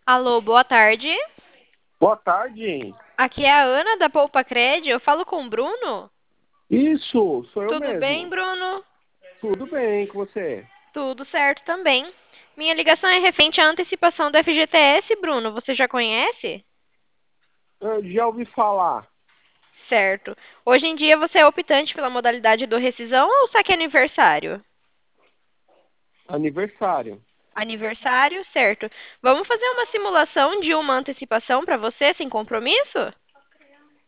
Alô, boa tarde. Boa tarde. Aqui é a Ana da Poupa Cred. Eu falo com o Bruno? Isso, sou eu Tudo bem, mesmo. Bruno? Tudo bem com você? Tudo certo também. Minha ligação é referente à antecipação do FGTS, Bruno. Você já conhece? Eu já ouvi falar. Certo. Hoje em dia você é optante pela modalidade do rescisão ou saque aniversário? Aniversário. Aniversário, certo. Vamos fazer uma simulação de uma antecipação para você sem compromisso?